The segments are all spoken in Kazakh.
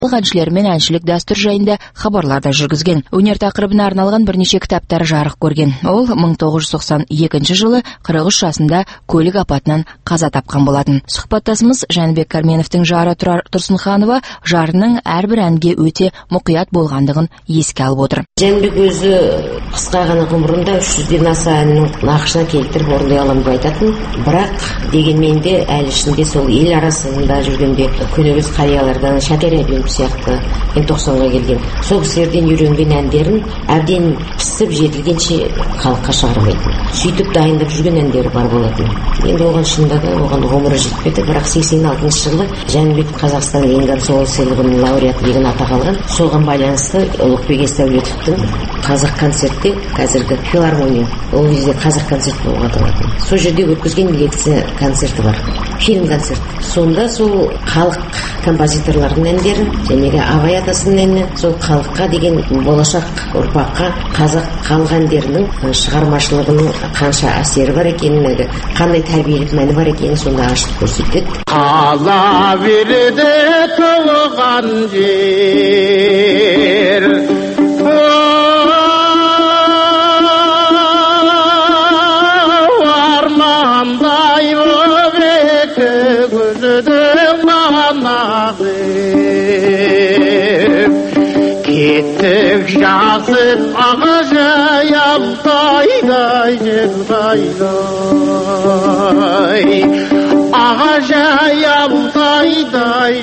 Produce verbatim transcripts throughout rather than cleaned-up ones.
әншілер мен әншілік дәстүр жайында хабарлар да жүргізген. Өнер тақырыбына арналған бірнеше кітаптар жарық көрген. Ол мың тоғыз жүз тоқсан екінші жылы қырық үш жасында көлік апатынан қаза тапқан болатын. Сұхбаттасымыз Жәнібек Карменовтің жары Тұрар Тұрсынханова жарының әрбір әнге өте мұқият болғандығын еске алып отыр. Жәнібек өзі қысқа ғана ғұмырында үш жүзден аса әннің нақышына келтіріп орындай аламын деп айтатын. Бірақ дегенмен де әлі ішінде сол ел арасында жүргенде көнегөз қариялардан Шәкер Әбенов сияқты мен тоқсанға келген сол кісілерден үйренген әндерін әбден пісіп жетілгенше халыққа шығармайтын. Сөйтіп дайындап жүрген әндері бар болатын. Енді оған шынында да оған ғұмыры жетпеді, бірақ сексен алтыншы жылы Жәнібек Қазақстан Ленган Соғыл сыйлығының лауреаты деген атақ алған. Соған байланысты Ұлықбек Есдәулетовтің қазақ концертте, қазіргі филармония, ол кезде қазақ концерт болып аталатын. Сол жерде өткізген лекция концерті бар, фильм концерт. Сонда сол халық композиторлардың әндері, жәнеге Абай атасының әні, сол халыққа деген болашақ ұрпаққа қазақ халық әндерінің шығармашылығының қанша әсері бар екенін, қандай тәрбиелік мәні бар екенін сонда ашып көрсетеді. Қала берді толған жер, армандай боп екі көздің манағы кеттік жазып ағажай алтайдай жерғайдай ағажай алтайдай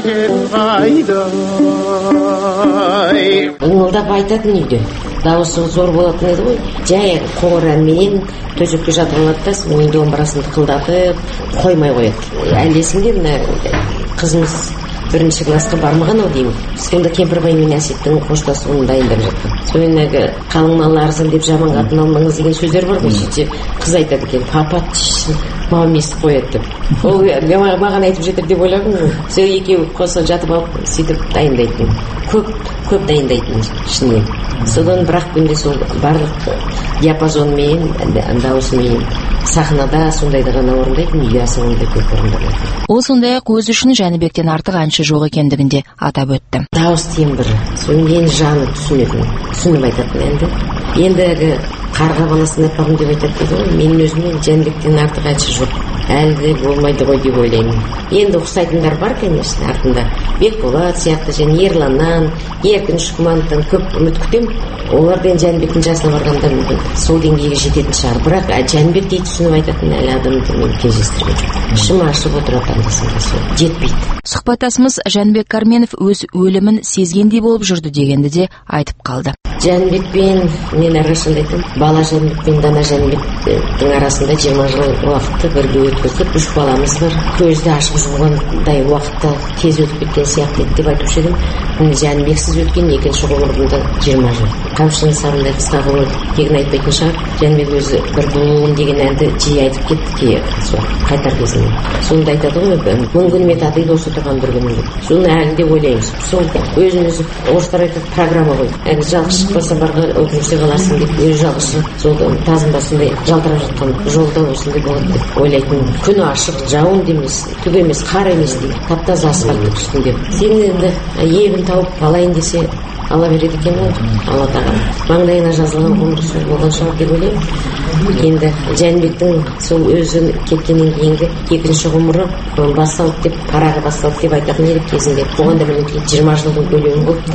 жерғайдай ыңылдап айтатын үйде дауысы зор болатын еді ғой. Жай қоңыр әнменен төсекке жатып алады да мойын домбырасын тықылдатып қоймай қояды. Әлі есімде мына қызымыз бірінші классқа бармаған ау деймін. Сонда Кемпірбай мен Әсеттің қоштасуын дайындап жатқан. Сондағы қалың мал арзан деп жаман қатын алмаңыз деген сөздер бар ғой. Сөйтсе қыз айтады екен, папа тишін мамам естіп қояды деп. Ол маған айтып жатыр деп ойладым. Сол екеуі қоса жатып алып сөйтіп дайындайтын. Көп көп дайындайтын шынымен. Содан бірақ күнде сол барлық диапазонмен, дауысымен сахнада сондайды ғана орындайтын, үйде асығында көп орындайды. Ол сондай-ақ өзі үшін Жәнібектен артық әнші жоқ екендігін де атап өтті. Дауыс тембрі, соның ең жаны түсінетін, түсініп айтатын енді. Ендігі қарға баласын апағым деп айтады ғой, менің өзіме Жәнібектен артық әнші жоқ. Әлі де болмайды ғой деп ойлаймын. Енді ұқсайтындар бар, конечно, артында. Бекболат сияқты, және Ерланнан, Еркін Шұқмановтан көп үміт күтем. Олардан Жәнібектің жасына барғанда мүмкін сол деңгейге жететін шығар. Бірақ Жәнібек дейді түсініп айтатын әлі адамды мен кездестірген жоқ. Ішім ашып отырады анда-санда сол. Жетпейді. Сұхбаттасымыз Жәнібек Карменов өз өлімін сезгендей болып жүрді дегенді де айтып қалды. Жәнібекпен мен әрқашанда айтамын, бала Жәнібек пен дана Жәнібектің арасында жиырма жыл уақытты бірге өткізіп, үш баламыз бар. Көзді ашып жұмғандай уақытта тез өтіп кеткен сияқты деп айтушы едім. Жәнібексіз өткен екінші ғұмырымда жиырма жыл. Қамшының сарындай қысқа ғұмыр тегін айтпайтын шығар. Жәнібек өзі бір бұлғын деген әнді жиі айтып кетті сол қайтар кезінде. Сонда айтады ғой, мың күніме татиды осы тұрған бір күнім деп. Соны әлі де ойлаймыз. Сол өзін-өзі орыстар айтады программа ғой. Әлі жалғыз шықпаса барға өкініште қаларсың деп, өзі жалғыз сол тазын басындай жалтырап жатқан жолда осындай болады деп ойлайтын. Күні ашық, жауын демес, түк емес, қар емес дейді. Тап-таза асфальттың үстінде. Сен енді ебін тауып алайын десе ала береді екен ол, Алла тағала. Маңдайына жазылған ғұмыр сол болған шығар деп ойлаймын. Енді Жәнібектің сол өзі кеткеннен кейінгі екінші ғұмыры басталды деп, парағы басталды деп айтатын едік кезінде. Оған да мінекей жиырма жылдың көлемі болыпты.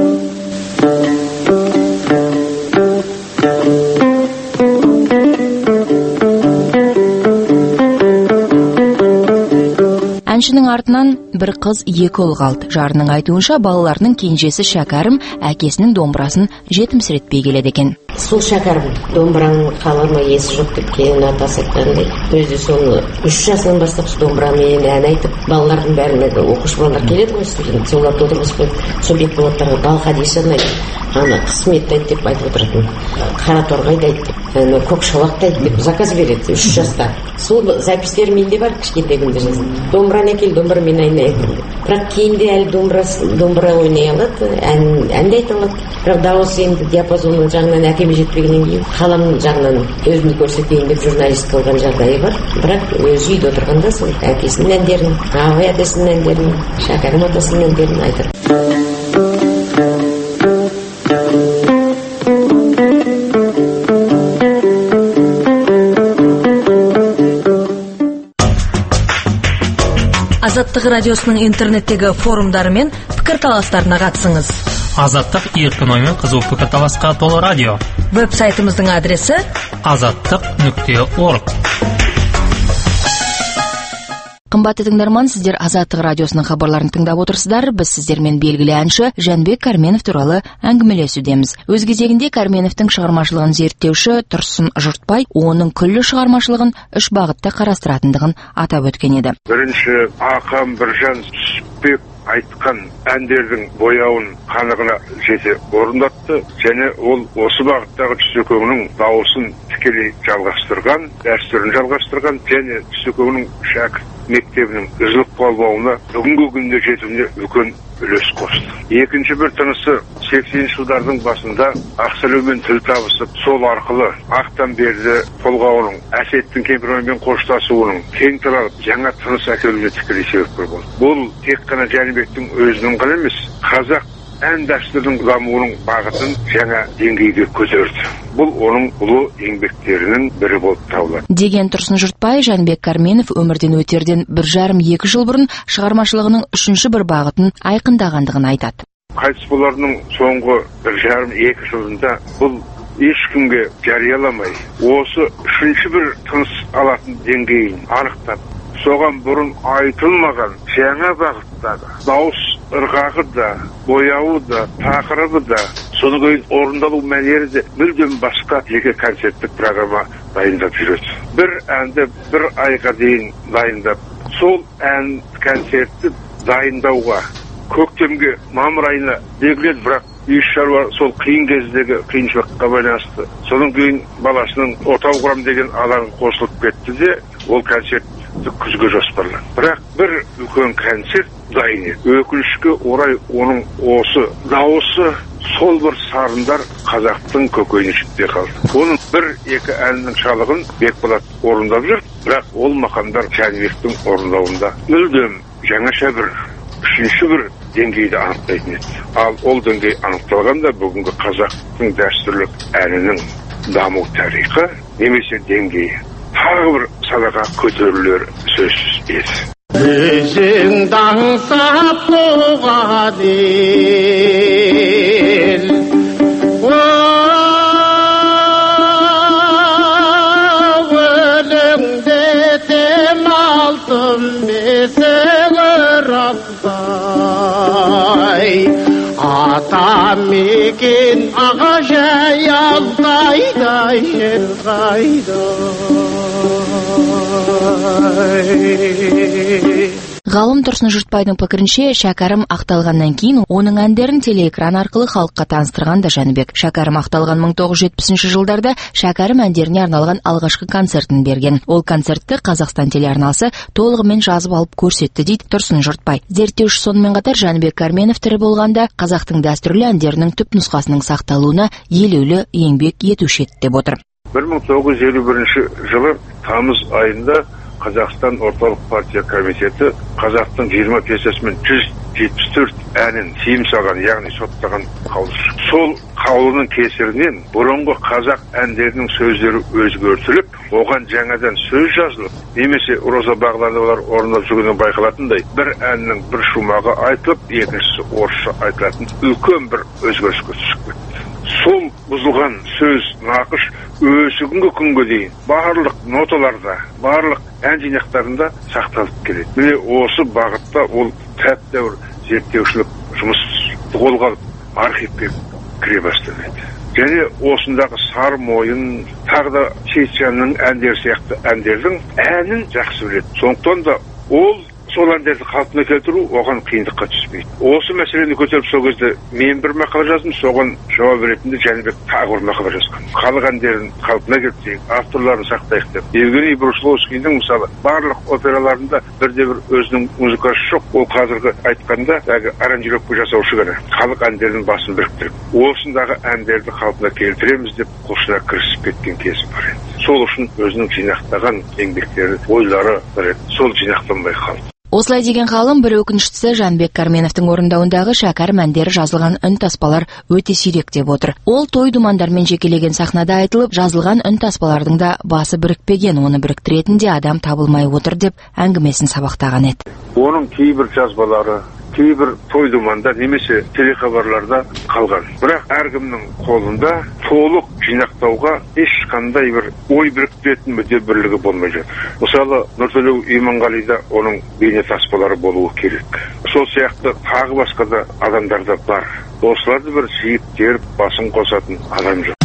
Әншінің артынан бір қыз екі ұл қалды. Жарының айтуынша балаларының кенжесі Шәкәрім әкесінің домбырасын жетімсіретпей келеді екен. Сол Шәкәрім домбыраның қалама есі жоқ деп кейін атасы айтқандай. Өзі соны үш жасынан бастап домбырамен ән айтып, балалардың бәріне оқушы балалар келеді ғой, студент. Соларды отырғызып қойып, сол Бекболаттарға Балқадишаны айтып, ана Қысметті айт деп айтып отыратын. Қараторғайды айт деп, Көкшолақты айт деп заказ береді үш жаста. Сол запистер менде бар, кішкентай күнде жазып. Домбыраны әкел, домбырамен айнайын. бірақ кейін де әлі домбыра домбыра ойнай алады, ән ән де айта алады. Бірақ дауысы енді диапазоны жағынан әкеме жетпегеннен кейін қалам жағынан өзімді көрсетейін деп журналист қылған жағдайы бар. Бірақ өзі үйде отырғанда сол әкесінің әндерін, Абай атасының әндерін, Шәкәрім атасының әндерін айтыр. Азаттық радиосының интернеттегі форумдары мен пікірталастарына қатысыңыз. Азаттық еркін оймен қызу пікірталасқа толы радио. Веб-сайтымыздың адресі азаттық нүкте орг. Қымбатты тыңдарман, сіздер Азаттық радиосының хабарларын тыңдап отырсыздар. Біз сіздермен белгілі әнші Жанбек Кәрменов туралы әңгімелесудеміз. Өз кезегінде Кәрменовтің шығармашылығын зерттеуші Тұрсын Жұртбай оның күллі шығармашылығын үш бағытта қарастыратындығын атап өткен еді. Бірінші, Ақан Біржан Түсіпбек айтқан әндердің бояуын қанығына жете орындатты, және ол осы бағыттағы Түсекеңнің дауысын тікелей жалғастырған, дәстүрін жалғастырған, және Түсекеңнің шәкірт мектебінің үзіліп қалмауына бүгінгі күнде жетуіне үлкен үлес қосты. Екінші бір тынысы сексенінші жылдардың басында Ақселеумен тіл табысып, сол арқылы ақтан берді толғауының, Әсеттің кемпірімен қоштасуының кең таралып, жаңа тыныс әкелуіне тікелей себепкер болды. Бұл тек қана Жәнібектің өзінің ғана емес, қазақ ән дәстүрінің дамуының бағытын жаңа деңгейге көтерді. Бұл оның ұлы еңбектерінің бірі болып табылады. Деген Тұрсын Жұртбай, Жанбек Кәрменов өмірден өтерден бір жарым екі жыл бұрын шығармашылығының үшінші бір бағытын айқындағандығын айтады. Қайтыс боларының соңғы бір жарым екі жылында бұл ешкімге жарияламай, осы үшінші бір тыныс алатын деңгейін анықтап, соған бұрын айтылмаған жаңа бағыттағы дауыс ырғағы да, бояуы да, тақырыбы да, соның кейін орындалу мәнері де мүлдем басқа жеке концерттік программа дайындап жүреді. Бір әнді бір айға дейін дайындап, сол ән концертті дайындауға көктемге мамыр айына белгіледі, бірақ үй шаруа сол қиын кездегі қиыншылыққа байланысты. Соның кейін баласының отау құрам деген алаңы қосылып кетті де, ол концерт күзге жоспарланды. Бірақ бір үлкен концерт дайын еді. Өкінішке орай оның осы дауысы, сол бір сарындар қазақтың көкейнішінде қалды. Оның бір екі әннің шалығын Бекболат орындап жүр, бірақ ол мақамдар Жәнібектің орындауында мүлдем жаңаша бір үшінші бір деңгейді анықтайтын еді. Ал ол деңгей анықталғанда бүгінгі қазақтың дәстүрлік әнінің даму тарихы немесе деңгейі тағы бір салаға көтерілер сөзсіз еді. Өзің аңсап туған ел, өлеңде тем алтын бесігі рақтай, ата мекен аға жай алтайдай жер қайда. Ғалым Тұрсын Жұртбайдың пікірінше, Шәкәрім ақталғаннан кейін оның әндерін телеэкран арқылы халыққа таныстырған да Жәнібек. Шәкәрім ақталған мың тоғыз жүз жетпісінші жылдарда Шәкәрім әндеріне арналған алғашқы концертін берген. Ол концертті Қазақстан телеарнасы толығымен жазып алып көрсетті дейді Тұрсын Жұртбай. Зерттеуші сонымен қатар Жанбек Кәрменов тірі болғанда қазақтың дәстүрлі әндерінің түп нұсқасының сақталуына елеулі еңбек етуші еді деп отыр. бір мың тоғыз жүз елу бірінші жылы тамыз айында Қазақстан орталық партия комитеті қазақтың жиырма пьесасы мен жүз жетпіс төрт әнін тыйым салған, яғни соттаған қаулысы. Сол қаулының кесірінен бұрынғы қазақ әндерінің сөздері өзгертіліп, оған жаңадан сөз жазылып, немесе роза бағдарламалар орындап жүргені байқалатындай, бір әннің бір шумағы айтылып, екіншісі орысша айтылатын үлкен бір өзгеріске түсіп кетті. Сол бұзылған сөз нақыш өзі күнгі күнге дейін барлық ноталарда, барлық ән жинақтарында сақталып келеді. Міне осы бағытта ол тәп-тәуір зерттеушілік жұмыс қолға алып архивке кіре бастады. Және осындағы сар мойын, тағы да Сейітжанның әндері сияқты әндердің әнін жақсы біледі. Сондықтан да ол сол әндерді қалпына келтіру оған қиындыққа түспейді. Осы мәселені көтеріп сол кезде мен бір мақала жаздым, соған жауап ретінде Жәнібек тағы бір мақала жазған. Халық әндерін қалпына келтірейік, авторларын сақтайық деп. Евгений Брусиловскийдің мысалы барлық операларында бірде бір өзінің музыкасы жоқ. Ол қазіргі айтқанда әлгі аранжировка жасаушы ғана. Халық әндерінің басын біріктіріп, осындағы әндерді қалпына келтіреміз деп құлшына кірісіп кеткен кезі бар еді. Сол үшін өзінің жинақтаған еңбектері, ойлары бар еді. Сол жинақталмай қалды. Осылай деген ғалым бір өкініштісі Жанбек Карменовтың орындауындағы шәкәрім әндері жазылған үн таспалар өте сирек деп отыр. Ол той думандармен жекелеген сахнада айтылып, жазылған үн таспалардың да басы бірікпеген, оны біріктіретін де адам табылмай отыр деп әңгімесін сабақтаған еді. Оның кейбір жазбалары кейбір той думанда немесе телехабарларда қалған. Бірақ әркімнің қолында толық жинақтауға ешқандай бір ой біріктіретін мүдде бірлігі болмай жатыр. Мысалы, Нұртөлеу Иманғалида оның бейне таспалары болуы керек. Сол сияқты тағы басқа да адамдарда бар. Осыларды бір жиып теріп басын қосатын адам жоқ.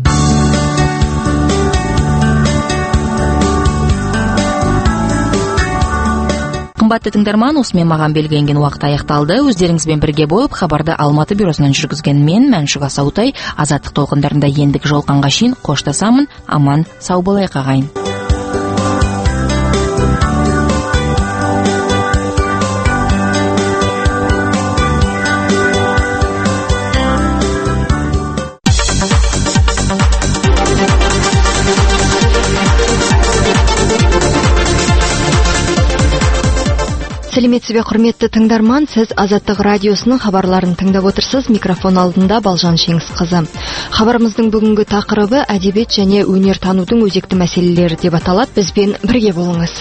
Қымбатты тыңдарман, осымен маған белгіленген уақыт аяқталды. Өздеріңізбен бірге болып, хабарды Алматы бюросынан жүргізген мен, Мәншүк Асаутай, Азаттық толқындарында ендігі жолқанға шейін қоштасамын. Аман, сау болайық ағайын. Сәлеметсіз бе, құрметті тыңдарман, сіз Азаттық радиосының хабарларын тыңдап отырсыз. Микрофон алдында Балжан Шеңісқызы. Хабарымыздың бүгінгі тақырыбы әдебиет және өнертанудың өзекті мәселелері деп аталады. Бізбен бірге болыңыз.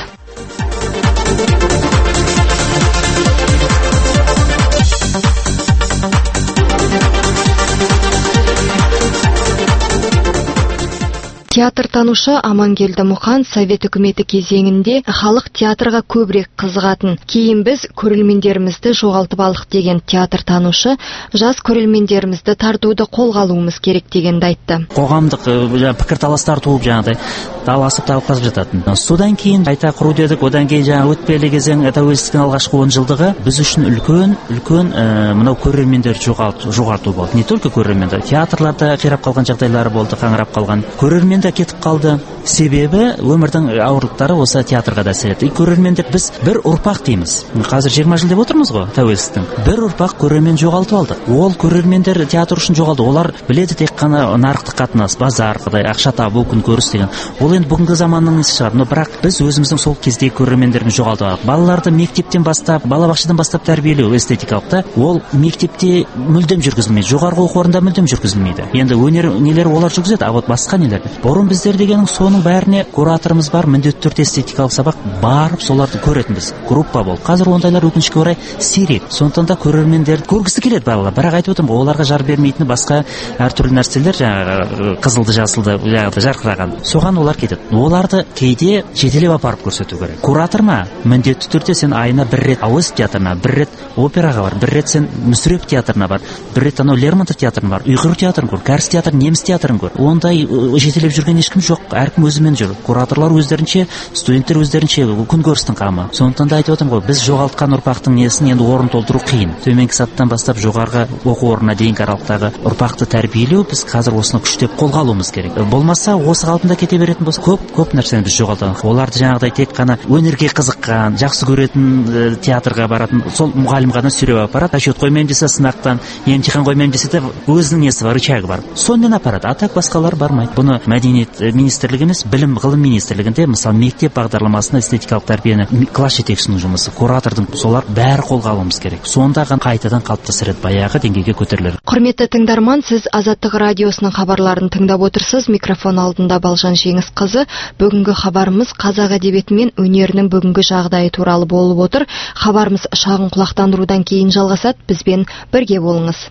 Театр-танушы Амангелді Мұқан Совет үкіметі кезеңінде халық театрға көбірек қызығатын, кейін біз көрермендерімізді жоғалтып алдық деген театр-танушы жас көрермендерімізді тартуды қолға алуымыз керек дегенді айтты. Қоғамдық пікірталастар туып жаңағыдай таласып талқыласып жататын. Содан кейін қайта құру дедік, одан кейін жаңа өтпелі кезең тәуелсіздіктің алғашқы он жылдығы біз үшін үлкен үлкен мынау көрермендерді жоғалту болды. Не только көрермендер, театрларда қирап қалған жағдайлары болды, қаңырап қалған. Көрермен кетіп қалды. Себебі өмірдің ауырлықтары осы театрға да әсер етті. Көрермендер біз бір ұрпақ дейміз. Қазір жиырма жыл деп отырмыз ғой тәуелсіздіктің. Бір ұрпақ көрермен жоғалтып алды. Ол көрермендер театр үшін жоғалды. Олар біледі тек қана нарықтық қатынас, базар, қыдай, ақша табу, күн көріс деген. Ол енді бүгінгі заманның несі шығар. Но бірақ біз өзіміздің сол кездегі көрермендеріміз жоғалтып алдық. Балаларды мектептен бастап, балабақшадан бастап тәрбиелеу эстетикалықта ол мектепте мүлдем жүргізілмейді. Жоғарғы оқу орнында мүлдем жүргізілмейді. Енді өнер нелер олар жүргізеді, а вот басқа нелер. Бұрын біздер дегенің соның бәріне кураторымыз бар, міндетті түрде эстетикалық сабақ барып соларды көретінбіз. Группа бол. Қазір ондайлар өкінішке орай сирек. Сондықтан да көрермендерді көргісі келеді балалар. Бірақ айтып отырмын, оларға жар бермейтіні басқа әртүрлі нәрселер, жаңағы қызылды, жасылды, жаңағы жарқыраған. Соған олар кетеді. Оларды кейде жетелеп апарып көрсету керек. Куратор ма? Міндетті түрде сен айына бір рет Әуезов театрына, бір рет операға бар, бір рет сен Мүсірепов театрына бар, бір рет анау Лермонтов театрына бар, Ұйғыр театрын көр, Кәріс театрын, Неміс театрын көр. Ондай жетелеп жүрген ешкім жоқ. Әркім өзімен жүр. Кураторлар өздерінше, студенттер өздерінше күнкөрістің қамы. Сондықтан да айтып отырмын ғой, біз жоғалтқан ұрпақтың несін енді орын толтыру қиын. Төменгі сатыдан бастап жоғарғы оқу орнына дейінгі аралықтағы ұрпақты тәрбиелеу біз қазір осыны күштеп қолға алуымыз керек. Болмаса осы қалпында кете беретін болса, көп көп нәрсені біз жоғалтамыз. Оларды жаңағыдай тек қана өнерге қызыққан, жақсы көретін театрға баратын, сол мұғалім ғана сүйреп апарады. Расчет қоймаймын десе сынақтан, емтихан қоймаймын десе де өзінің несі бар, рычагы бар. Сонымен апарады. А так басқалар бармайды. Бұны мәдениет министрлігі емес, білім ғылым министрлігінде мысалы мектеп бағдарламасына эстетикалық тәрбиені класс жетекшісінің жұмысы, куратордың, солар бәрі қолға алуымыз керек. Сонда ғана қайтадан қалыптасыр еді, баяғы деңгейге көтерілер. Құрметті тыңдарман, сіз Азаттық радиосының хабарларын тыңдап отырсыз. Микрофон алдында Балжан Шеңісқызы. Бүгінгі хабарымыз қазақ әдебиеті мен өнерінің бүгінгі жағдайы туралы болып отыр. Хабарымыз шағын құлақтандырудан кейін жалғасады. Бізбен бірге болыңыз.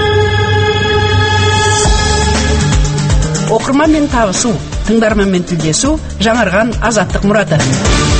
Оқырманмен табысу, тыңдарманмен тілдесу, жаңарған азаттық мұраты.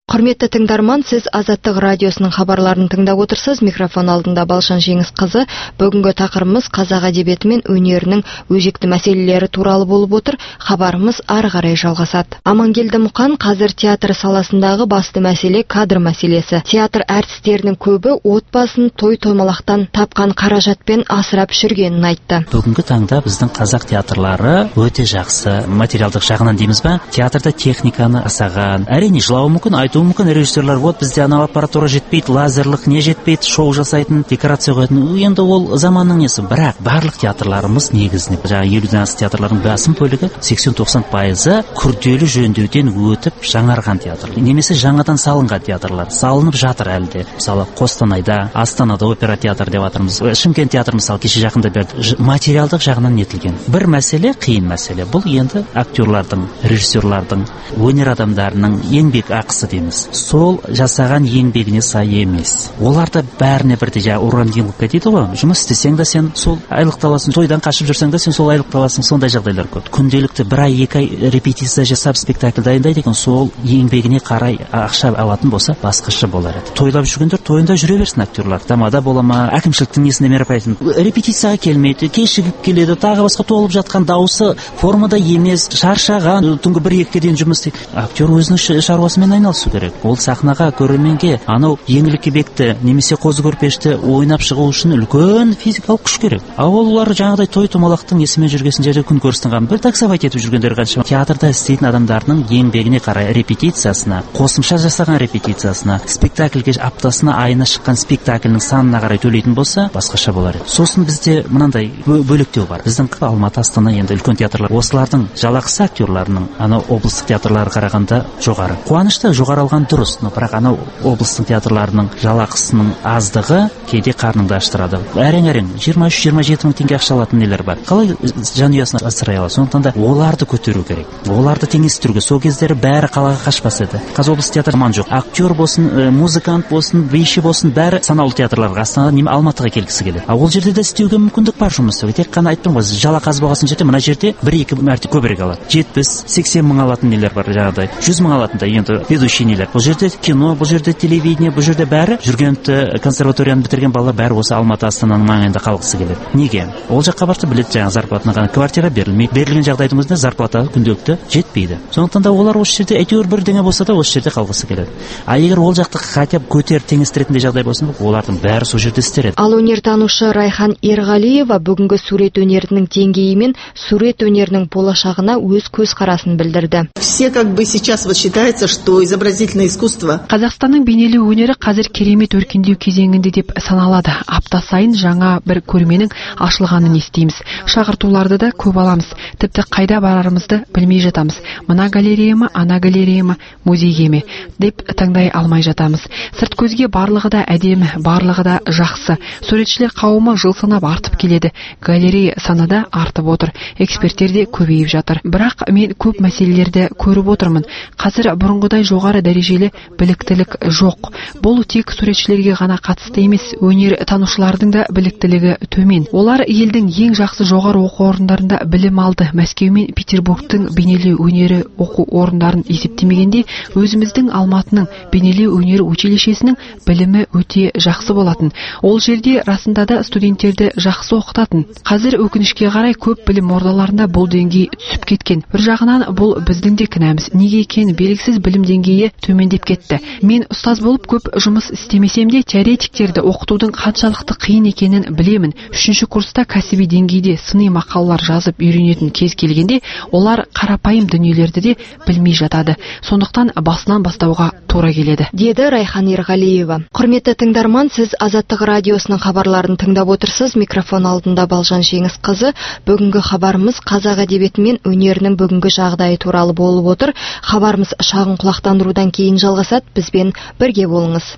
Құрметті тыңдарман, сіз Азаттық радиосының хабарларын тыңдап отырсыз. Микрофон алдында Балшан Жеңісқызы. Бүгінгі тақырыбымыз қазақ әдебиеті мен өнерінің өзекті мәселелері туралы болып отыр. Хабарымыз ары қарай жалғасады. Амангелді Мұқан, қазір театр саласындағы басты мәселе кадр мәселесі. Театр әртістерінің көбі отбасын той-томалақтан тапқан қаражатпен асырап жүргенін айтты. Бүгінгі таңда біздің қазақ театрлары өте жақсы, материалдық жағынан дейміз ба, театрда техниканы асаған. Әрине жылауы мүмкін, айтуы мүмкін, режиссерлар вот бізде анау аппаратура жетпейді, лазерлық не жетпейді, шоу жасайтын, декорация қоятын. Енді ол заманның несі. Бірақ барлық театрларымыз негізінен, жаңағы елуден астам театрлардың басым бөлігі сексен-тоқсан пайызы күрделі жөндеуден өтіп жаңарған театр. Немесе жаңадан салынған театрлар. Салынып жатыр әлі де. Мысалы Қостанайда, Астанада опера театр деп жатырмыз. Шымкент театр мысалы кеше жақында берді. Материалдық жағынан нетілген. Бір мәселе, қиын мәселе. Бұл енді актерлардың, режиссерлардың, өнер адамдарының еңбек ақысы дейміз. Сол жасаған еңбегіне сай емес. Оларда бәріне бірдей жаңа уран еңбекке дейді ғой. Жұмыс істесең де сен сол айлықталасың, тойдан қашып жүрсең де сен сол айлықталасың. Сондай жағдайлар көп. Күнделікті бір ай, екі ай репетиция жасап спектакль дайындайды екен, сол еңбегіне қарай ақша алатын болса, басқаша болар еді. Тойлап жүргендер тойында жүре берсін актерлар. Тамада бола ма, әкімшіліктің несіне мероприятия. Репетицияға келмейді, кешігіп келеді, тағы басқа толып жатқан дауысы формада емес, шаршаған, түнгі бір екіге дейін жұмыс істейді. Актер өзінің шаруасымен айналысу керек. Ол сахнаға, көрерменге анау еңлік кебекті немесе қозы көрпешті ойнап шығу үшін үлкен физикалық күш керек. Ал олар жаңағыдай той-томалақтың есімен жүргесін жерде күн көрістіңген бір таксовать етіп жүргендер қаншама. Театрда істейтін адамдардың еңбегіне қарай репетициясына, қосымша жасаған репетициясына, спектакльге аптасына, айына шыққан спектакльнің санына қарай төлейтін болса, басқаша болар еді. Сосын бізде мынандай бөліктеу бар. Біздің Алматы, Астана енді үлкен театрлар. Осылардың жалақысы актерларының анау облыстық театрларға қарағанда жоғары. Қуанышты жоғары алған дұрыс, но бірақ анау облыстың театрларының жалақысының аздығы кейде қарныңды аштырады. Әрең-әрең жиырма үш жиырма жеті мың теңге ақша алатын нелер бар. Қалай жанұясын асырай алады? Сондықтан да оларды көтеру керек. Оларды теңестіруге. Сол кездері бәрі қалаға қашпас еді. Қазір облыстық театр ман жоқ. Актер болсын, музыкант болсын, биші болсын, бәрі санаулы театрларға, Астанадан неме Алматыға келгісі келеді. А ол жерде де істеуге мүмкіндік бар жұмыс істеуге. Тек қана айттым ғой, жалақы аз болған жерде мына жерде бір-екі мәрте көбірек алады. жетпіс сексен мың алатын нелер бар жаңағыдай. жүз мың алатын да енді ведущий нелер. Бұл жерде кино, бұл жерде телевидение, бұл жерде бәрі жүргенті консерваторияны бітірген балалар бәрі осы Алматы, Астананың маңайында қалғысы келеді. Неге? Ол жаққа барса біледі жаңағы зарплатына ғана квартира берілмейді. Берілген жағдайдың өзінде зарплата күнделікті жетпейді. Сондықтан да олар осы жерде әйтеуір бірдеңе болса да осы жерде қалғысы келеді. А егер ол жақты хотя бы көтеріп теңестіретіндей жағдай болсын, олардың бәрі сол жерде істер еді. Ал өнертанушы Райхан Ерғалиева бүгінгі сурет өнерінің деңгейі мен сурет өнерінің болашағына өз көзқарасын білдірді. Все как бы сейчас вот считается, что изобразительное искусство. Қазақстанның бейнелеу өнері қазір керемет өркендеу кезеңінде деп саналады. Апта сайын жаңа бір көрменің ашылғанын естиміз. Шақыртуларды да көп аламыз. Тіпті қайда барарымызды білмей жатамыз. Мына галерея ма, ана галерея ма, музейге ме деп таңдай алмай жатамыз. Сырт көзге барлығы да әдемі, барлығы да жақсы. Суретшілер қауымы жыл санап артып келеді. Галерея саны да артып отыр. Эксперттер де көбейіп жатыр. Бірақ мен көп мәселелерді көріп отырмын. Қазір бұрынғыдай жоғары дәрежелі біліктілік жоқ. Бұл тек суретшілерге ғана қатысты емес, өнер танушылардың да біліктілігі төмен. Олар елдің ең жақсы жоғары оқу орындарында білім алды. Мәскеу мен Петербургтың бейнелеу өнері оқу орындарын есептемегенде, өзіміздің Алматының бейнелеу өнері училищесінің білімі өте жақсы болатын. Ол жерде расында да студенттерді жақсы оқытатын. Қазір өкінішке қарай көп білім ордаларында бұл деңгей түсіп кеткен. Bir жағынан бұл біздің де кінәміз. Неге екені белгісіз білім деңгейі төмендеп кетті. Мен ұстаз болып көп жұмыс істемесем де, теоретиктерді оқытудың қаншалықты қиын екенін білемін. Үшінші курста кәсіби деңгейде сыни мақалалар жазып үйренетін кез келгенде, олар қарапайым дүниелерді де білмей жатады. Сондықтан басынан бастауға тура келеді, деді Райхан Ерғалиева. Құрметті тыңдарман, сіз Азаттық радиосының хабарларын тыңдап отырсыз. Микрофон алдында Балжан Жеңісқызы. Бүгінгі хабарымыз қазақ әдебиеті мен өнерінің бүгінгі жағдайы туралы болып отыр. Хабарымыз шағын құлақтандырудан кейін жалғасады. Бізбен бірге болыңыз.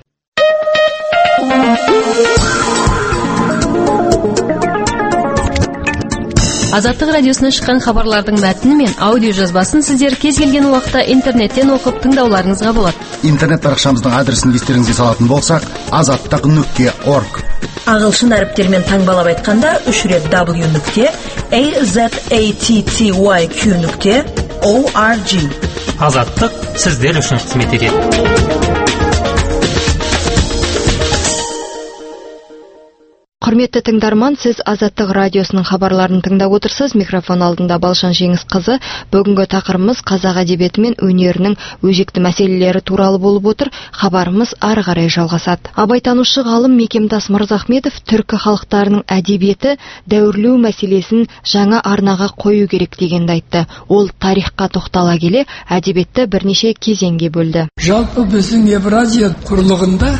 Азаттық радиосынан шыққан хабарлардың мәтіні мен аудио жазбасын сіздер кез келген уақытта интернеттен оқып тыңдауларыңызға болады. Интернет парақшамыздың адресін естеріңізге салатын болсақ, азаттық нүкте орг. Ағылшын әріптермен таңбалап айтқанда үш рет w нүкте azatty нүкте org. Азаттық сіздер үшін қызмет етеді. Құрметті тыңдарман, сіз Азаттық радиосының хабарларын тыңдап отырсыз. Микрофон алдында Балшан Жеңісқызы. Бүгінгі тақырыбымыз қазақ әдебиеті мен өнерінің өзекті мәселелері туралы болып отыр. Хабарымыз ары қарай жалғасады. Абайтанушы ғалым Мекемтас Мырзахметов түркі халықтарының әдебиеті дәуірлеу мәселесін жаңа арнаға қою керек дегенді айтты. Ол тарихқа тоқтала келе әдебиетті бірнеше кезеңге бөлді. Жалпы біздің Евразия құрлығында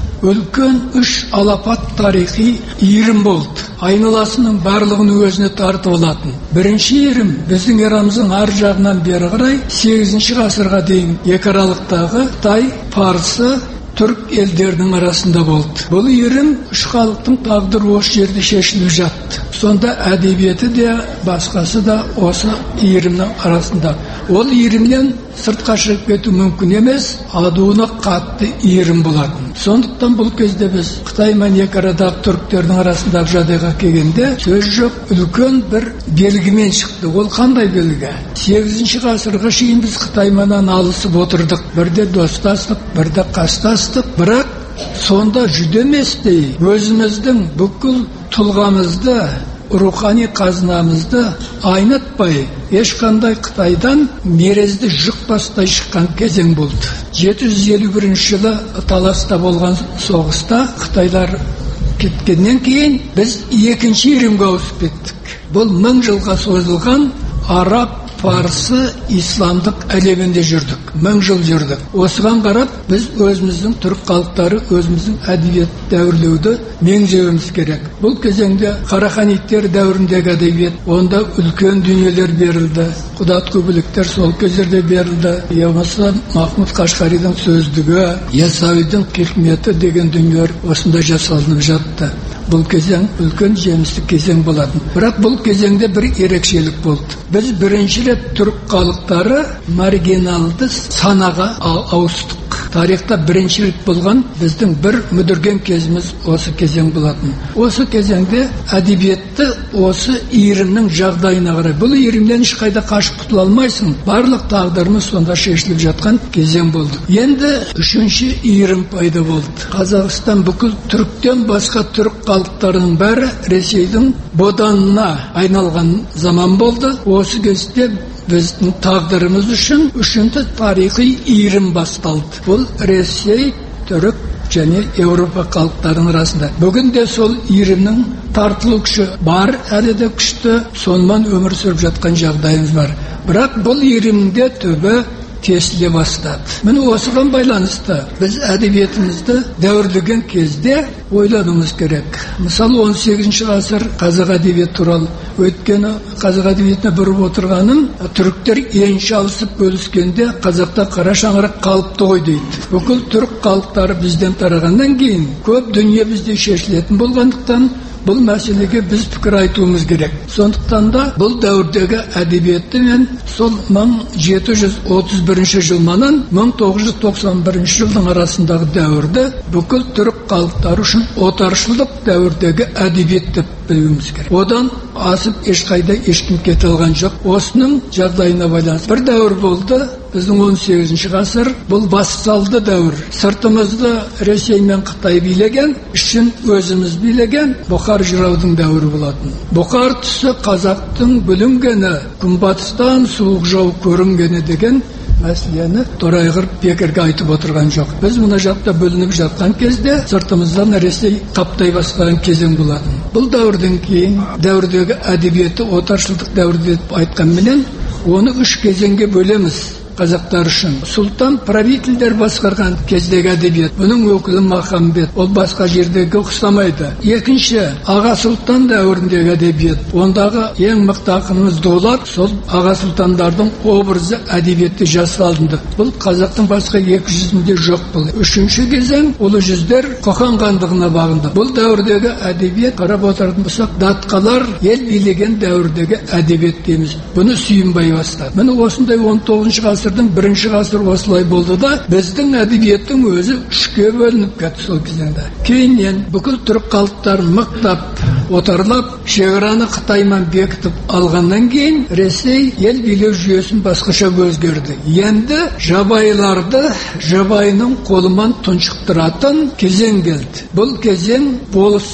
үлкен үш алапат тарихи иірім болды. Айналасының барлығын өзіне тартып алатын. Бірінші иірім біздің эрамыздың ар жағынан бері қарай сегізінші ғасырға дейін екі аралықтағы Қытай, Парсы, түрк елдерінің арасында болды. Бұл иірім үш халықтың тағдыры осы жерде шешіліп жатты. Сонда әдебиеті де басқасы да осы иірімнің арасында. Ол иірімнен сыртқа шығып кету мүмкін емес, адуына қатты иірім болатын. Сондықтан бұл кезде біз Қытай мен екі арадағы түріктердің арасындағы жағдайға келгенде сөз жоқ, үлкен бір белгімен шықты. Ол қандай белгі? сегізінші ғасырға шейін біз Қытайменен алысып отырдық. Бірде достастық, бірде қастастық, бірақ сонда жүдеместей өзіміздің бүкіл тұлғамызды, рухани қазынамызды айнытпай, ешқандай Қытайдан мерезді жұқпастай шыққан кезең болды. жеті жүз елу бірінші жылы таласта болған соғыста Қытайлар кеткеннен кейін біз екінші иірімге ауысып кеттік. Бұл мың жылға созылған араб, парсы, исламдық әлемінде жүрдік. Мың жыл жүрдік. Осыған қарап, біз өзіміздің түрік халықтары, өзіміздің әдебиет дәуірлеуді меңзеуіміз керек. Бұл кезеңде Қараханиттер дәуіріндегі әдебиет, онда үлкен дүниелер берілді. Құдат көбелектер сол кездерде берілді. Болмаса Махмуд Қашқаридің сөздігі, Ясауидің хикметі деген дүниелер осында жасалынып жатты. Бұл кезең үлкен жемісті кезең болатын. Бірақ бұл кезеңде бір ерекшелік болды. Біз бірінші рет түрік халықтары маргиналды санаға ауыстық. Тарихта бірінші рет болған біздің бір мүдірген кезіміз осы кезең болатын. Осы кезеңде әдебиетті осы иірімнің жағдайына қарай. Бұл иірімнен ешқайда қашып құтыла алмайсың. Барлық тағдырымыз сонда шешіліп жатқан кезең болды. Енді үшінші иірім пайда болды. Қазақстан бүкіл түріктен басқа түрік халықтарының бәрі Ресейдің боданына айналған заман болды. Осы кезде біздің тағдырымыз үшін үшінші тарихи иірім басталды. Бұл Ресей, түрік және Еуропа халықтарының арасында. Бүгінде сол иірімнің тартылу күші бар, әлі де күшті, сонымен өмір сүріп жатқан жағдайымыз бар. Бірақ бұл иірімде түбі тесіле бастады. Міне осыған байланысты біз әдебиетімізді дәуірлеген кезде ойлануымыз керек. Мысалы он сегізінші ғасыр қазақ әдебиеті туралы. Өйткені қазақ әдебиетіне бұрып отырғаным, түріктер енші алысып бөліскенде қазақта қара шаңырақ қалыпты ғой дейді. Бүкіл түрік халықтары бізден тарағаннан кейін көп дүние бізде шешілетін болғандықтан бұл мәселеге біз пікір айтуымыз керек. Сондықтан да бұл дәуірдегі әдебиетті мен сол мың жеті жүз отыз бірінші жылынан мың тоғыз жүз тоқсан бірінші жылдың арасындағы дәуірді бүкіл түрік халықтары үшін отаршылдық дәуірдегі әдебиет деп білуіміз керек. Одан асып ешқайда ешкім кете алған жоқ. Осының жағдайына байланысты бір дәуір болды. Біздің он сегізінші ғасыр бұл вассалды дәуір. Сыртымызды Ресей мен Қытай билеген, ішін өзіміз билеген Бұхар жыраудың дәуірі болатын. Бұхар тұсы қазақтың бүлінгені, күнбатыстан суық жау көрінгені деген мәселені торайғырып бекерге айтып отырған жоқ. Біз мына жақта бөлініп жатқан кезде сыртымыздан Ресей қаптай бастаған кезең болатын. Бұл дәуірден кейін дәуірдегі әдебиеті отаршылдық дәуірде деп айтқанменен оны үш кезеңге бөлеміз. Қазақтар үшін сұлтан правительдер басқарған кездегі әдебиет, бұның өкілі Махамбет, ол басқа жердегі ұқсамайды. Екінші, аға сұлтан дәуіріндегі әдебиет, ондағы ең мықты ақынымыз Дулат, сол аға сұлтандардың образы әдебиетте жасалынды. Бұл қазақтың басқа екі жүзінде жоқ бұл. Үшінші кезең ұлы жүздер Қоқан хандығына бағынды. Бұл дәуірдегі әдебиет қарап отыратын болсақ, датқалар ел билеген дәуірдегі әдебиет дейміз. Бұны Сүйінбай бастады. Міне осындай он тоғызыншы ғасыр бірінші ғасыр осылай болды да біздің әдебиеттің өзі үшке бөлініп кетті сол кезеңде. Кейіннен бүкіл түрік халықтарын мықтап, отарлап, шекараны Қытаймен бекітіп алғаннан кейін Ресей ел билеу жүйесін басқаша өзгерді. Енді жабайыларды жабайының қолымен тұншықтыратын кезең келді. Бұл кезең болыстық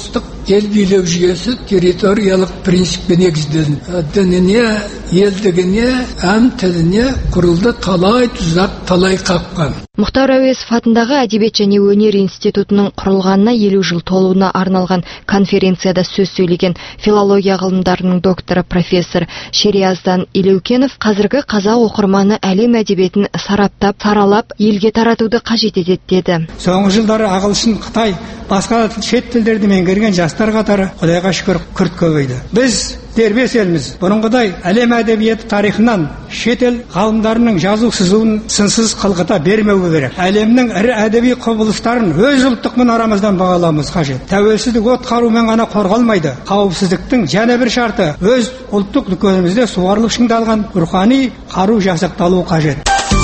ел билеу жүйесі территориялық принципке негізделген. Дініне, елдігіне, әм тіліне құрылды талай тұзақ, талай қаққан. Мұхтар Әуезов атындағы әдебиет және өнер институтының құрылғанына елу жыл толуына арналған конференцияда сөз сөйлеген филология ғылымдарының докторы профессор Шериаздан Елеукенов қазіргі қазақ оқырманы әлем әдебиетін сараптап, саралап, елге таратуды қажет етеді деді. Соңғы жылдары ағылшын, Қытай, басқа шет тілдерді меңгерген жастар қатары Құдайға шүкір күрт көбейді. Біз дербес елміз. Бұрынғыдай әлем әдебиеті тарихынан шетел ғалымдарының жазу сызуын сынсыз қылғыта бермеуі керек. Әлемнің ірі әдеби құбылыстарын өз ұлттық мұнарамыздан бағаламыз қажет. Тәуелсіздік от қарумен ғана қорғалмайды. Қауіпсіздіктің және бір шарты өз ұлттық дүкенімізде суарылып шыңдалған рухани қару жасақталуы қажет.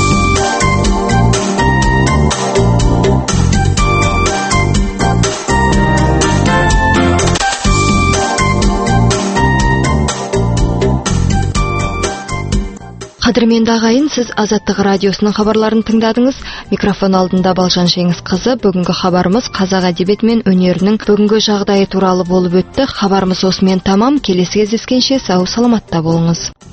Қадірменді ағайын, сіз Азаттық радиосының хабарларын тыңдадыңыз. Микрофон алдында Балжан Жеңісқызы. Бүгінгі хабарымыз қазақ әдебиеті мен өнерінің бүгінгі жағдайы туралы болып өтті. Хабарымыз осымен тамам. Келесі кездескенше сау саламатта болыңыз.